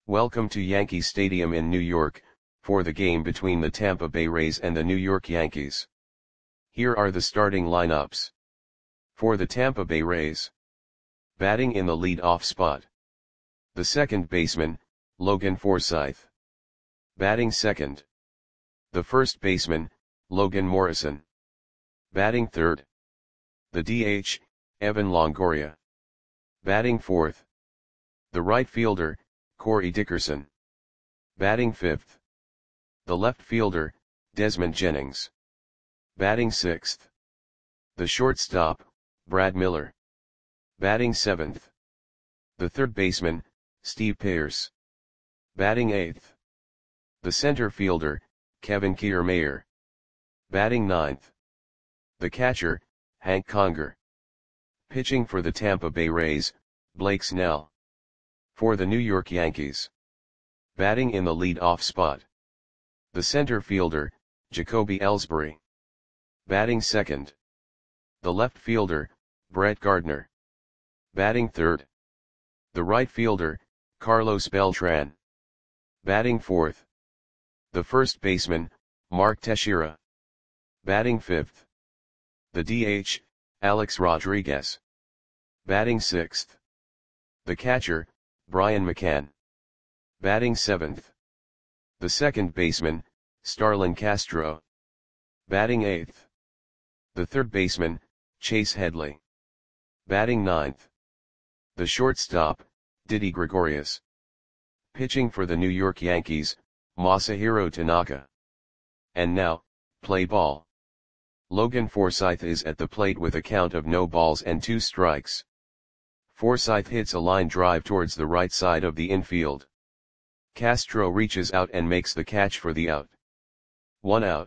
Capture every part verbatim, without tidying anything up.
Welcome to Yankee Stadium in New York, for the game between the Tampa Bay Rays and the New York Yankees. Here are the starting lineups. For the Tampa Bay Rays. Batting in the lead-off spot. The second baseman, Logan Forsythe. Batting second. The first baseman, Logan Morrison. Batting third. The D H, Evan Longoria. Batting fourth. The right fielder, Corey Dickerson. Batting fifth. The left fielder, Desmond Jennings. Batting sixth. The shortstop, Brad Miller. Batting seventh. The third baseman, Steve Pearce. Batting eighth. The center fielder, Kevin Kiermaier. Batting ninth. The catcher, Hank Conger. Pitching for the Tampa Bay Rays, Blake Snell. For the New York Yankees. Batting in the lead-off spot. The center fielder, Jacoby Ellsbury. Batting second. The left fielder, Brett Gardner. Batting third. The right fielder, Carlos Beltran. Batting fourth. The first baseman, Mark Teixeira. Batting fifth. The D H, Alex Rodriguez. Batting sixth. The catcher, Brian McCann. Batting seventh. The second baseman, Starlin Castro. Batting eighth. The third baseman, Chase Headley. Batting ninth. The shortstop, Didi Gregorius. Pitching for the New York Yankees, Masahiro Tanaka. And now, play ball. Logan Forsythe is at the plate with a count of no balls and two strikes. Forsythe hits a line drive towards the right side of the infield. Castro reaches out and makes the catch for the out. One out.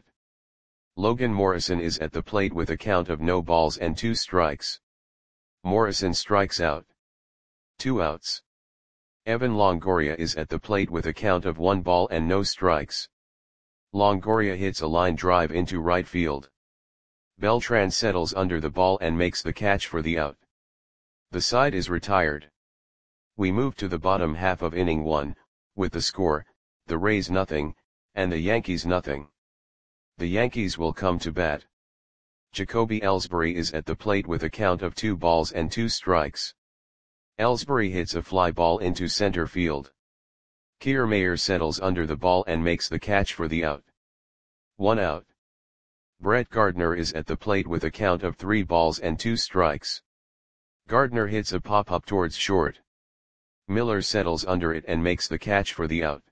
Logan Morrison is at the plate with a count of no balls and two strikes. Morrison strikes out. Two outs. Evan Longoria is at the plate with a count of one ball and no strikes. Longoria hits a line drive into right field. Beltran settles under the ball and makes the catch for the out. The side is retired. We move to the bottom half of inning one, with the score, the Rays nothing, and the Yankees nothing. The Yankees will come to bat. Jacoby Ellsbury is at the plate with a count of two balls and two strikes. Ellsbury hits a fly ball into center field. Kiermaier settles under the ball and makes the catch for the out. One out. Brett Gardner is at the plate with a count of three balls and two strikes. Gardner hits a pop-up towards short. Miller settles under it and makes the catch for the out.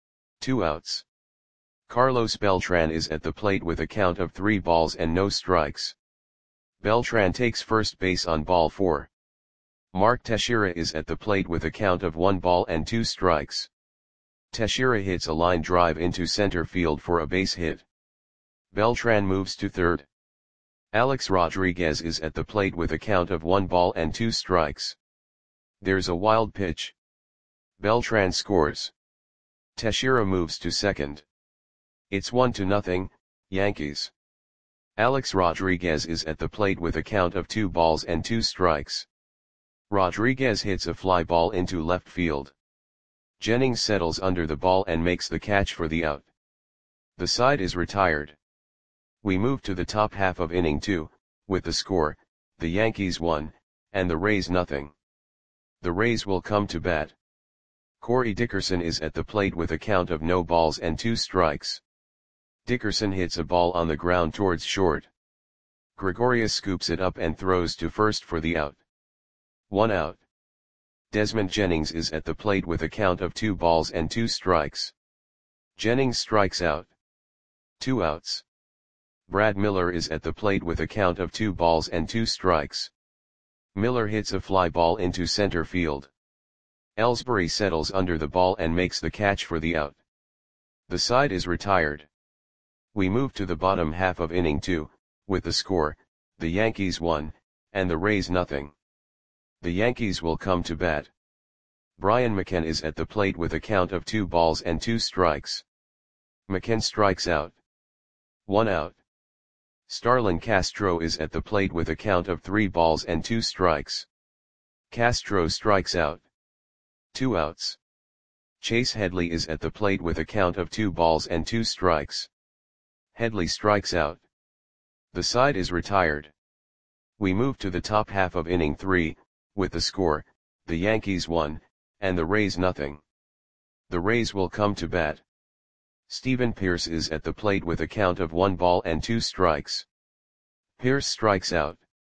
Two outs. Carlos Beltran is at the plate with a count of three balls and no strikes. Beltran takes first base on ball four. Mark Teixeira is at the plate with a count of one ball and two strikes. Teixeira hits a line drive into center field for a base hit. Beltran moves to third. Alex Rodriguez is at the plate with a count of one ball and two strikes. There's a wild pitch. Beltran scores. Teixeira moves to second. It's one to nothing, Yankees. Alex Rodriguez is at the plate with a count of two balls and two strikes. Rodriguez hits a fly ball into left field. Jennings settles under the ball and makes the catch for the out. The side is retired. We move to the top half of inning two, with the score, the Yankees one, and the Rays nothing. The Rays will come to bat. Corey Dickerson is at the plate with a count of no balls and two strikes. Dickerson hits a ball on the ground towards short. Gregorius scoops it up and throws to first for the out. One out. Desmond Jennings is at the plate with a count of two balls and two strikes. Jennings strikes out. Two outs. Brad Miller is at the plate with a count of two balls and two strikes. Miller hits a fly ball into center field. Ellsbury settles under the ball and makes the catch for the out. The side is retired. We move to the bottom half of inning two, with the score, the Yankees one, and the Rays nothing. The Yankees will come to bat. Brian McCann is at the plate with a count of two balls and two strikes. McCann strikes out. One out. Starlin Castro is at the plate with a count of three balls and two strikes. Castro strikes out. Two outs. Chase Headley is at the plate with a count of two balls and two strikes. Headley strikes out. The side is retired. We move to the top half of inning three, with the score, the Yankees one, and the Rays nothing. The Rays will come to bat. Stephen Pearce is at the plate with a count of one ball and two strikes. Pearce strikes out.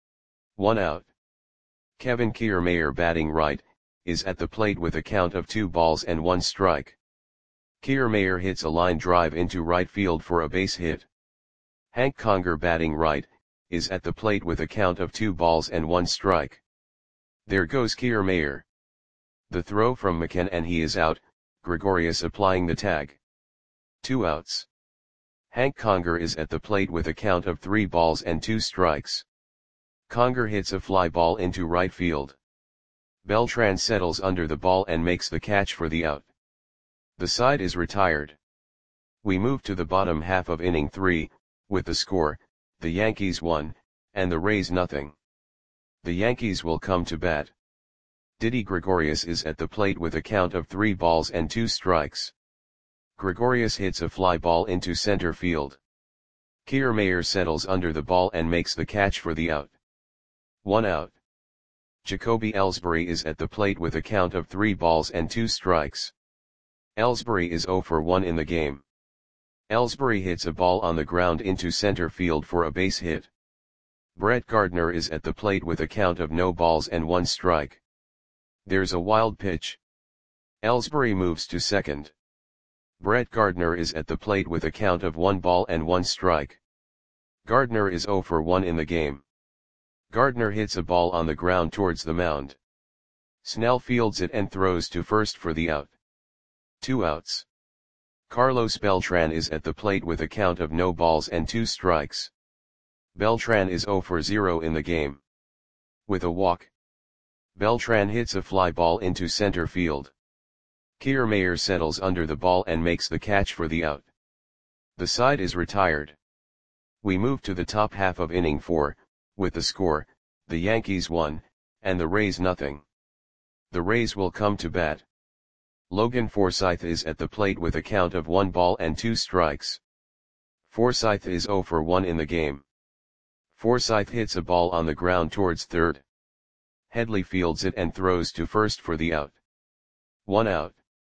One out. Kevin Kiermaier, batting right, is at the plate with a count of two balls and one strike. Kiermaier hits a line drive into right field for a base hit. Hank Conger, batting right, is at the plate with a count of two balls and one strike. There goes Kiermaier. The throw from McCann and he is out, Gregorius applying the tag. Two outs. Hank Conger is at the plate with a count of three balls and two strikes. Conger hits a fly ball into right field. Beltran settles under the ball and makes the catch for the out. The side is retired. We move to the bottom half of inning three, with the score, the Yankees one, and the Rays nothing. The Yankees will come to bat. Didi Gregorius is at the plate with a count of three balls and two strikes. Gregorius hits a fly ball into center field. Kiermaier settles under the ball and makes the catch for the out. One out. Jacoby Ellsbury is at the plate with a count of three balls and two strikes. Ellsbury is zero for one in the game. Ellsbury hits a ball on the ground into center field for a base hit. Brett Gardner is at the plate with a count of no balls and one strike. There's a wild pitch. Ellsbury moves to second. Brett Gardner is at the plate with a count of one ball and one strike. Gardner is zero for one in the game. Gardner hits a ball on the ground towards the mound. Snell fields it and throws to first for the out. Two outs. Carlos Beltran is at the plate with a count of no balls and two strikes. Beltran is zero for zero in the game. With a walk, Beltran hits a fly ball into center field. Kiermaier settles under the ball and makes the catch for the out. The side is retired. We move to the top half of inning four, with the score, the Yankees one, and the Rays nothing. The Rays will come to bat. Logan Forsythe is at the plate with a count of one ball and two strikes. Forsythe is zero for one in the game. Forsythe hits a ball on the ground towards third. Headley fields it and throws to first for the out. One out.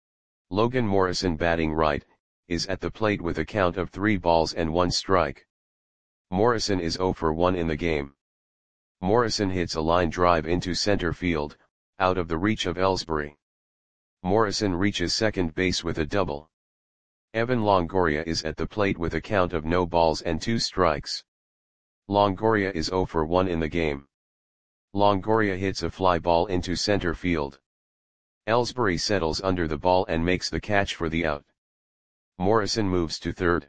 Logan Morrison, batting right, is at the plate with a count of three balls and one strike. Morrison is zero for one in the game. Morrison hits a line drive into center field, out of the reach of Ellsbury. Morrison reaches second base with a double. Evan Longoria is at the plate with a count of no balls and two strikes. Longoria is zero for one in the game. Longoria hits a fly ball into center field. Ellsbury settles under the ball and makes the catch for the out. Morrison moves to third.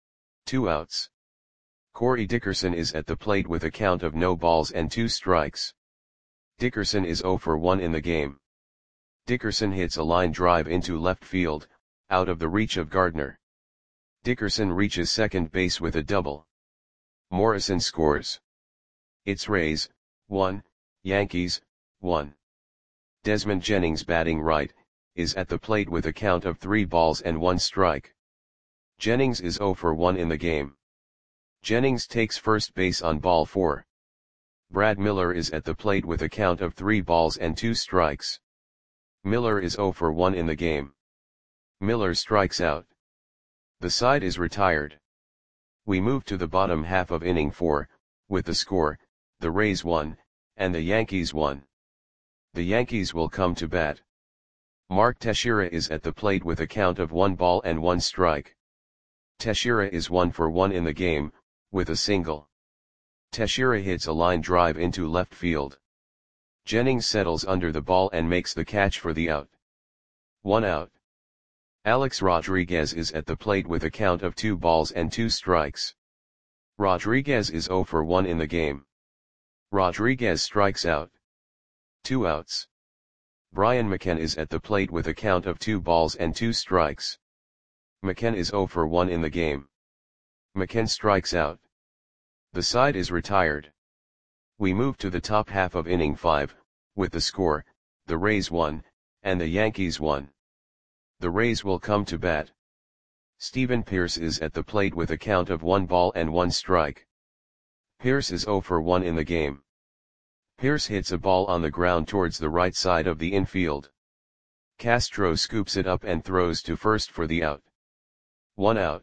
Two outs. Corey Dickerson is at the plate with a count of no balls and two strikes. Dickerson is zero for one in the game. Dickerson hits a line drive into left field, out of the reach of Gardner. Dickerson reaches second base with a double. Morrison scores. It's Rays, one, Yankees, one. Desmond Jennings, batting right, is at the plate with a count of three balls and one strike. Jennings is zero for one in the game. Jennings takes first base on ball four. Brad Miller is at the plate with a count of three balls and two strikes. Miller is zero for one in the game. Miller strikes out. The side is retired. We move to the bottom half of inning four, with the score, the Rays one, and the Yankees one. The Yankees will come to bat. Mark Teixeira is at the plate with a count of one ball and one strike. Teixeira is one for one in the game, with a single. Teixeira hits a line drive into left field. Jennings settles under the ball and makes the catch for the out. One out. Alex Rodriguez is at the plate with a count of two balls and two strikes. Rodriguez is zero for one in the game. Rodriguez strikes out. Two outs. Brian McCann is at the plate with a count of two balls and two strikes. McCann is zero for one in the game. McCann strikes out. The side is retired. We move to the top half of inning five, with the score, the Rays one, and the Yankees one. The Rays will come to bat. Stephen Pearce is at the plate with a count of one ball and one strike. Pearce is zero for one in the game. Pearce hits a ball on the ground towards the right side of the infield. Castro scoops it up and throws to first for the out. One out.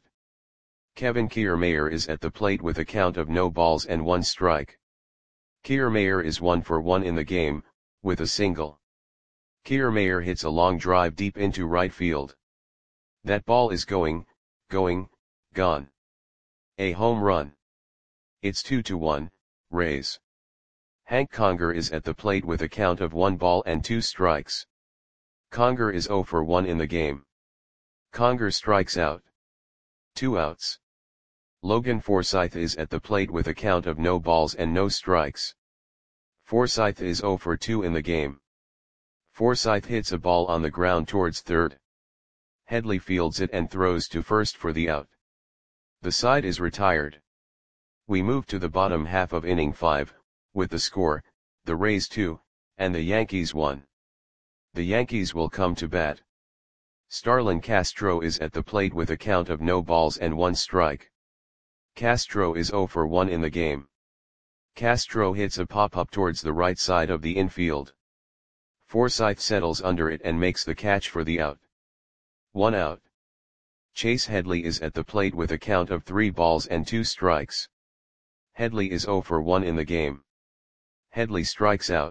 Kevin Kiermaier is at the plate with a count of no balls and one strike. Kiermaier is one for one in the game, with a single. Kiermaier hits a long drive deep into right field. That ball is going, going, gone. A home run. It's two to one, Rays. Hank Conger is at the plate with a count of one ball and two strikes. Conger is zero for one in the game. Conger strikes out. Two outs. Logan Forsythe is at the plate with a count of no balls and no strikes. Forsythe is zero for two in the game. Forsythe hits a ball on the ground towards third. Headley fields it and throws to first for the out. The side is retired. We move to the bottom half of inning five, with the score, the Rays two, and the Yankees one. The Yankees will come to bat. Starlin Castro is at the plate with a count of no balls and one strike. Castro is zero for one in the game. Castro hits a pop-up towards the right side of the infield. Forsythe settles under it and makes the catch for the out. One out. Chase Headley is at the plate with a count of three balls and two strikes. Headley is zero for one in the game. Headley strikes out.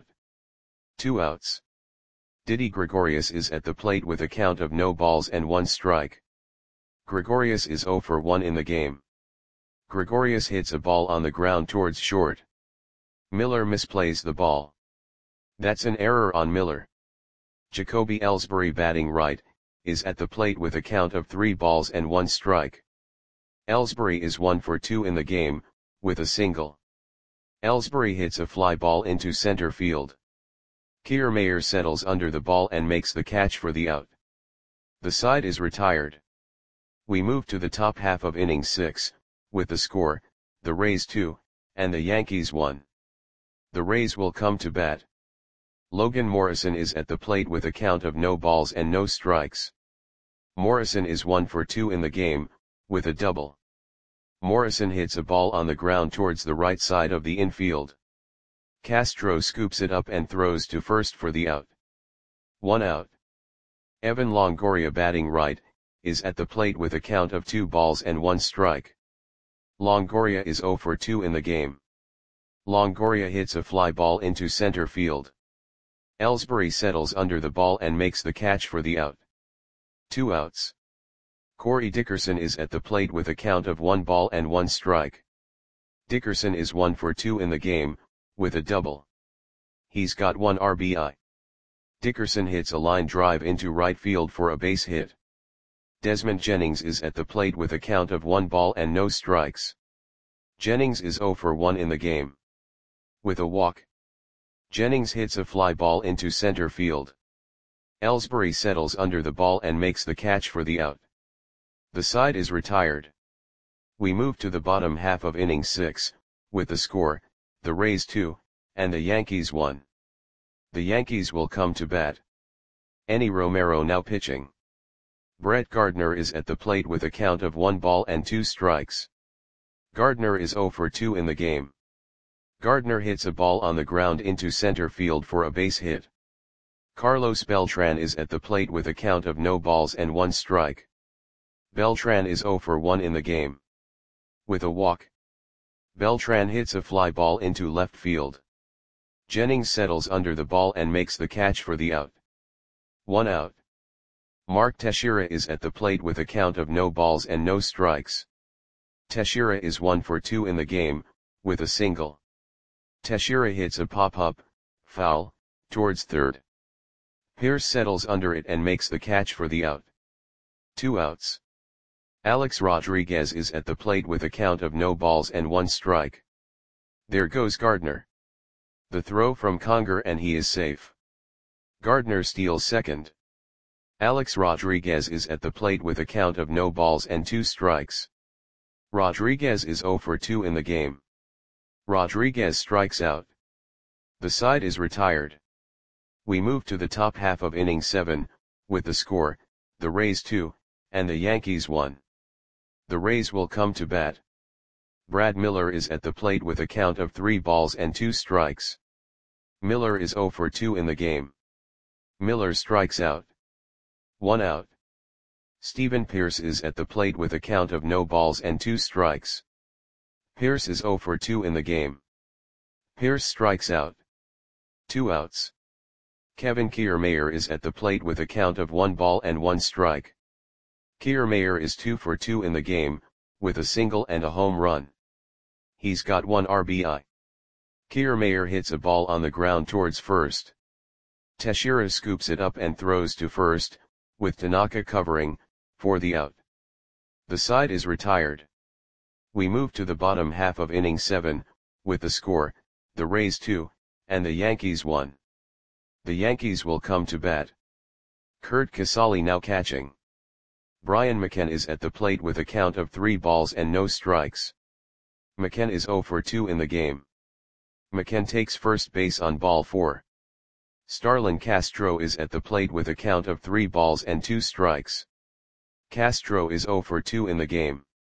Two outs. Didi Gregorius is at the plate with a count of no balls and one strike. Gregorius is zero for one in the game. Gregorius hits a ball on the ground towards short. Miller misplays the ball. That's an error on Miller. Jacoby Ellsbury, batting right, is at the plate with a count of three balls and one strike. Ellsbury is one for two in the game, with a single. Ellsbury hits a fly ball into center field. Kiermaier settles under the ball and makes the catch for the out. The side is retired. We move to the top half of inning six, with the score, the Rays two, and the Yankees one. The Rays will come to bat. Logan Morrison is at the plate with a count of no balls and no strikes. Morrison is one for two in the game, with a double. Morrison hits a ball on the ground towards the right side of the infield. Castro scoops it up and throws to first for the out. One out. Evan Longoria, batting right, is at the plate with a count of two balls and one strike. Longoria is zero for two in the game. Longoria hits a fly ball into center field. Ellsbury settles under the ball and makes the catch for the out. Two outs. Corey Dickerson is at the plate with a count of one ball and one strike. Dickerson is one for two in the game, with a double. He's got one R B I. Dickerson hits a line drive into right field for a base hit. Desmond Jennings is at the plate with a count of one ball and no strikes. Jennings is zero for one in the game. With a walk. Jennings hits a fly ball into center field. Ellsbury settles under the ball and makes the catch for the out. The side is retired. We move to the bottom half of inning six, with the score, the Rays two, and the Yankees one. The Yankees will come to bat. Enny Romero now pitching. Brett Gardner is at the plate with a count of one ball and two strikes. Gardner is zero for two in the game. Gardner hits a ball on the ground into center field for a base hit. Carlos Beltran is at the plate with a count of no balls and one strike. Beltran is zero for one in the game. With a walk. Beltran hits a fly ball into left field. Jennings settles under the ball and makes the catch for the out. One out. Mark Teixeira is at the plate with a count of no balls and no strikes. Teixeira is one for two in the game, with a single. Teixeira hits a pop-up, foul, towards third. Pearce settles under it and makes the catch for the out. Two outs. Alex Rodriguez is at the plate with a count of no balls and one strike. There goes Gardner. The throw from Conger and he is safe. Gardner steals second. Alex Rodriguez is at the plate with a count of no balls and two strikes. Rodriguez is zero for two in the game. Rodriguez strikes out. The side is retired. We move to the top half of inning seven, with the score, the Rays two, and the Yankees one. The Rays will come to bat. Brad Miller is at the plate with a count of three balls and two strikes. Miller is oh for two in the game. Miller strikes out. One out. Steven Pearce is at the plate with a count of no balls and two strikes. Pearce is oh for two in the game. Pearce strikes out. Two outs. Kevin Kiermaier is at the plate with a count of one ball and one strike. Kiermaier is two for two in the game, with a single and a home run. He's got one R B I. Kiermaier hits a ball on the ground towards first. Teixeira scoops it up and throws to first, with Tanaka covering, for the out. The side is retired. We move to the bottom half of inning seven, with the score, the Rays two, and the Yankees one. The Yankees will come to bat. Curt Casali now catching. Brian McCann is at the plate with a count of three balls and no strikes. McCann is oh for two in the game. McCann takes first base on ball four. Starlin Castro is at the plate with a count of three balls and two strikes. Castro is oh for two in the game.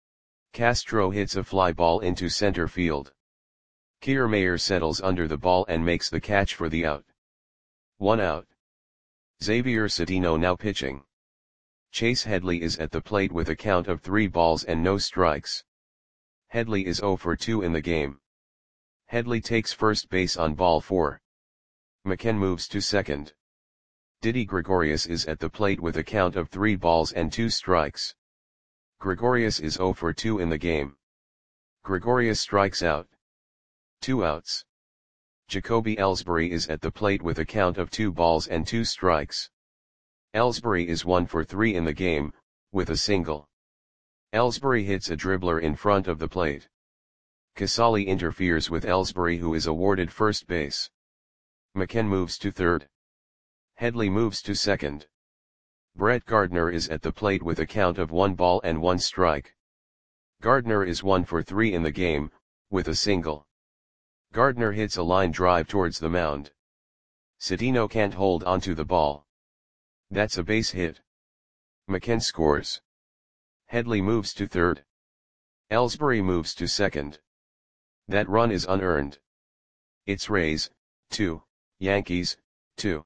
Castro hits a fly ball into center field. Kiermaier settles under the ball and makes the catch for the out. One out. Xavier Cedeno now pitching. Chase Headley is at the plate with a count of three balls and no strikes. Headley is oh for two in the game. Headley takes first base on ball four. McCann moves to second. Didi Gregorius is at the plate with a count of three balls and two strikes. Gregorius is oh for two in the game. Gregorius strikes out. Two outs. Jacoby Ellsbury is at the plate with a count of two balls and two strikes. Ellsbury is one for three in the game, with a single. Ellsbury hits a dribbler in front of the plate. Casali interferes with Ellsbury, who is awarded first base. McCann moves to third. Headley moves to second. Brett Gardner is at the plate with a count of one ball and one strike. Gardner is one for three in the game, with a single. Gardner hits a line drive towards the mound. Cedeno can't hold onto the ball. That's a base hit. McCann scores. Headley moves to third. Ellsbury moves to second. That run is unearned. It's Rays, two, Yankees, two.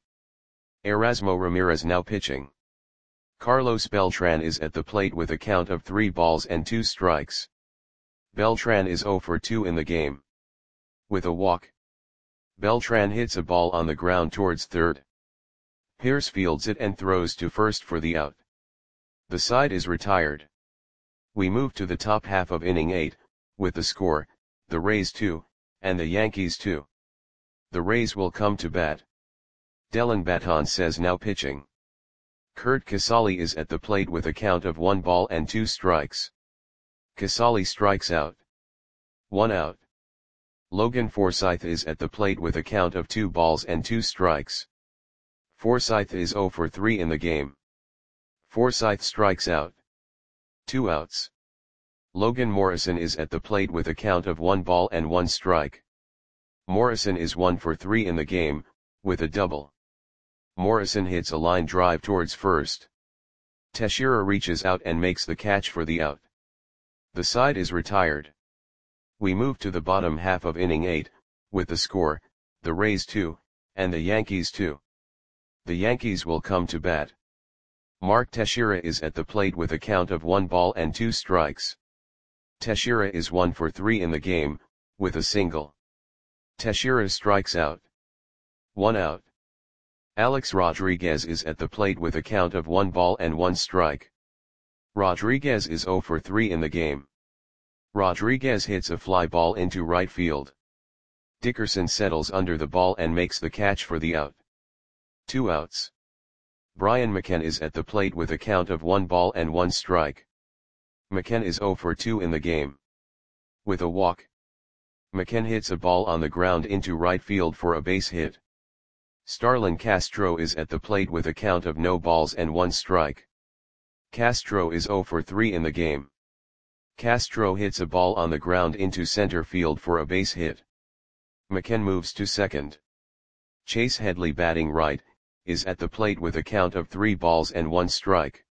Erasmo Ramirez now pitching. Carlos Beltran is at the plate with a count of three balls and two strikes. Beltran is oh for two in the game. With a walk. Beltran hits a ball on the ground towards third. Pearce fields it and throws to first for the out. The side is retired. We move to the top half of inning eight, with the score, the Rays two, and the Yankees two. The Rays will come to bat. Dellin Betances now pitching. Curt Casali is at the plate with a count of one ball and two strikes. Casali strikes out. One out. Logan Forsythe is at the plate with a count of two balls and two strikes. Forsythe is oh for three in the game. Forsythe strikes out. Two outs. Logan Morrison is at the plate with a count of one ball and one strike. Morrison is one for three in the game, with a double. Morrison hits a line drive towards first. Teixeira reaches out and makes the catch for the out. The side is retired. We move to the bottom half of inning eight, with the score, the Rays two, and the Yankees two. The Yankees will come to bat. Mark Teixeira is at the plate with a count of one ball and two strikes. Teixeira is one for three in the game, with a single. Teixeira strikes out. One out. Alex Rodriguez is at the plate with a count of one ball and one strike. Rodriguez is oh for three in the game. Rodriguez hits a fly ball into right field. Dickerson settles under the ball and makes the catch for the out. Two outs. Brian McCann is at the plate with a count of one ball and one strike. McCann is oh for two in the game. With a walk. McCann hits a ball on the ground into right field for a base hit. Starlin Castro is at the plate with a count of no balls and one strike. Castro is oh for three in the game. Castro hits a ball on the ground into center field for a base hit. McCann moves to second. Chase Headley, batting right, is at the plate with a count of three balls and one strike.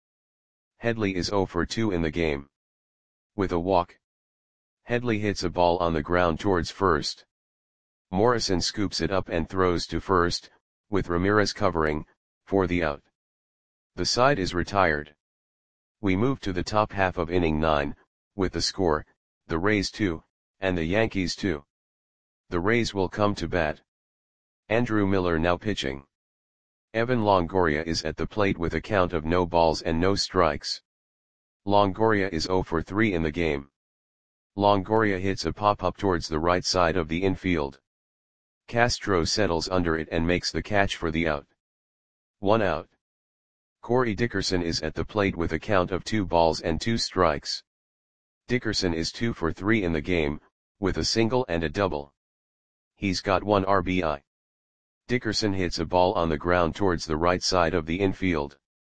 Headley is zero for two in the game. With a walk, Headley hits a ball on the ground towards first. Morrison scoops it up and throws to first, with Ramirez covering, for the out. The side is retired. We move to the top half of inning nine, with the score, the Rays two, and the Yankees two. The Rays will come to bat. Andrew Miller now pitching. Evan Longoria is at the plate with a count of no balls and no strikes. Longoria is zero for three in the game. Longoria hits a pop-up towards the right side of the infield. Castro settles under it and makes the catch for the out. One out. Corey Dickerson is at the plate with a count of two balls and two strikes. Dickerson is two for three in the game, with a single and a double. He's got one R B I. Dickerson hits a ball on the ground towards the right side of the infield.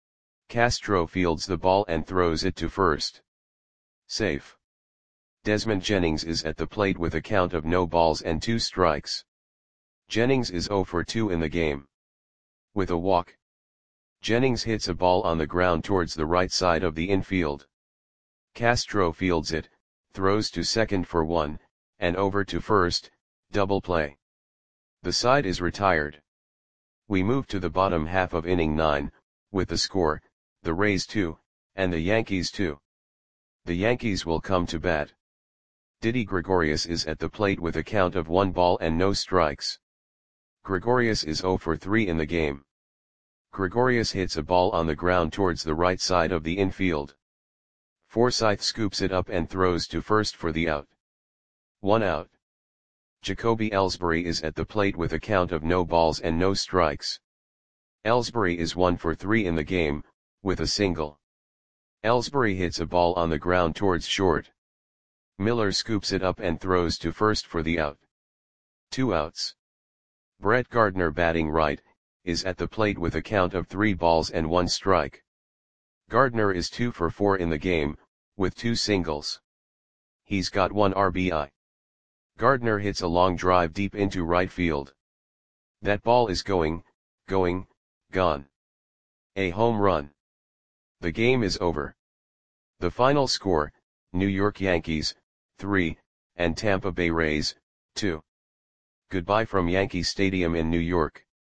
Castro fields the ball and throws it to first. Safe. Desmond Jennings is at the plate with a count of no balls and two strikes. Jennings is zero for two in the game. With a walk, Jennings hits a ball on the ground towards the right side of the infield. Castro fields it, throws to second for one, and over to first, double play. The side is retired. We move to the bottom half of inning nine, with the score, the Rays two, and the Yankees two. The Yankees will come to bat. Didi Gregorius is at the plate with a count of one ball and no strikes. Gregorius is zero for three in the game. Gregorius hits a ball on the ground towards the right side of the infield. Forsythe scoops it up and throws to first for the out. One out. Jacoby Ellsbury is at the plate with a count of no balls and no strikes. Ellsbury is one for three in the game, with a single. Ellsbury hits a ball on the ground towards short. Miller scoops it up and throws to first for the out. Two outs. Brett Gardner, batting right, is at the plate with a count of three balls and one strike. Gardner is two for four in the game, with two singles. He's got one R B I. Gardner hits a long drive deep into right field. That ball is going, going, gone. A home run. The game is over. The final score, New York Yankees, three, and Tampa Bay Rays, two. Goodbye from Yankee Stadium in New York.